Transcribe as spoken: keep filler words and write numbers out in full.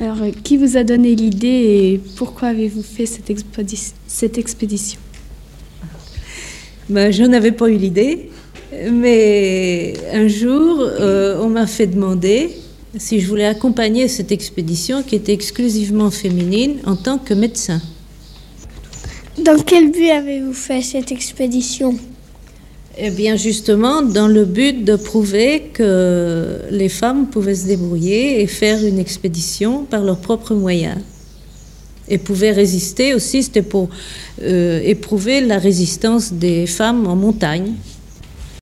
Alors, euh, qui vous a donné l'idée et pourquoi avez-vous fait cette, expédi- cette expédition? Ben, je n'avais pas eu l'idée, mais un jour, euh, on m'a fait demander si je voulais accompagner cette expédition qui était exclusivement féminine en tant que médecin. Dans quel but avez-vous fait cette expédition? Eh bien, justement, dans le but de prouver que les femmes pouvaient se débrouiller et faire une expédition par leurs propres moyens. Et pouvaient résister aussi, c'était pour euh, éprouver la résistance des femmes en montagne.